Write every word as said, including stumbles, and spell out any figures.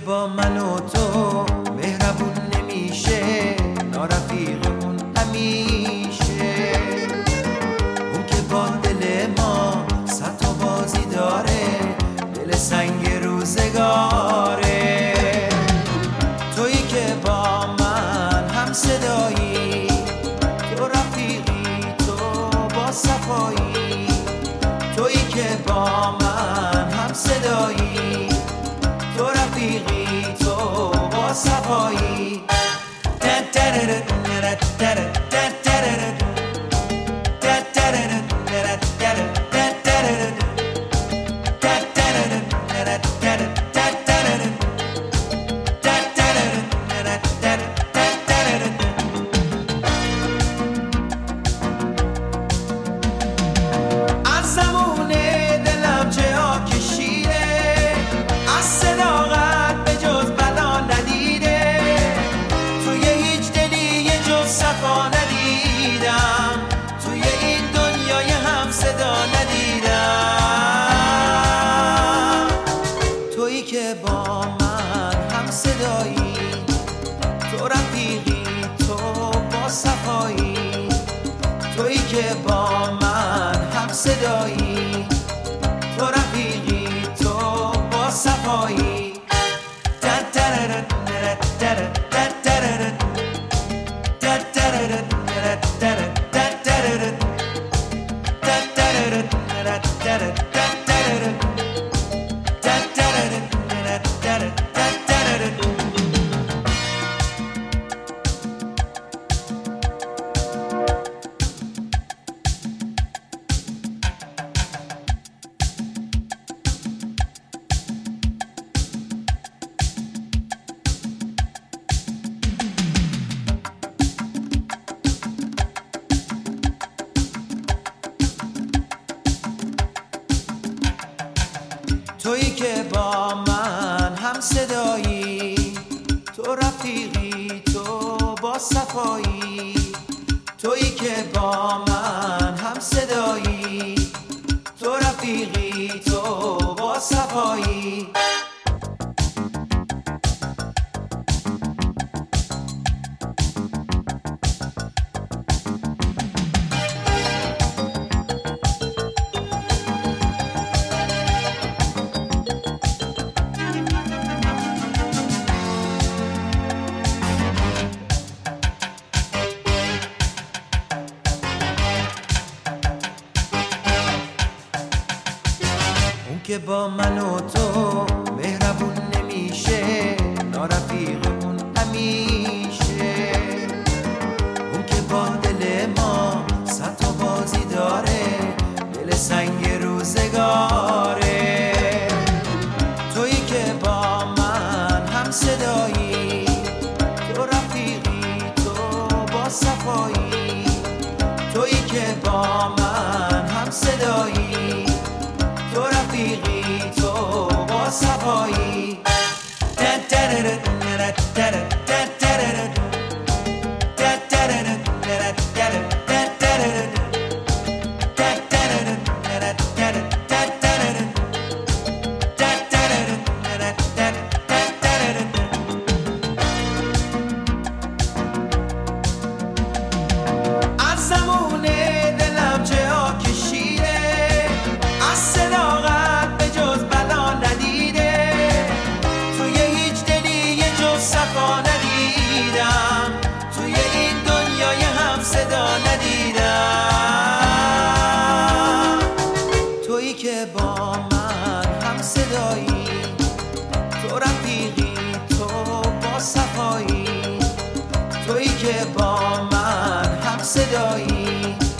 با من و تو مهربون نمیشه، نارفیقمون همیشه. اون که با دل ما صد تا بازی داره، دل سنگ روزگاره. تویی که با من هم صدایی، تو رفیقی، تو با صفایی. تویی که با من هم صدایی، تو رفیقی، تو با صفایی. که با من هم صدایی، تو رفیقی، تو با صفایی. تویی که با من هم صدایی، تو رفیقی، تو با صفایی. تویی که با من هم صدایی، تو رفیقی، تو با صفایی. تویی که با من هم صدایی، تو رفیقی، تو با صفایی. که با من و تو مهربون نمیشه، نارفیقمون همیشه. اون که با دل ما صد تا بازی داره، دل سنگ روزگاره. تویی که با من هم صدایی، تو رفیقی، تو با صفایی. تویی که با من هم صدایی، تو رفیقی، تو با صفایی. تویی که با من هم صدایی، تو رفیقی، تو با صفایی. تویی که با من هم صدایی،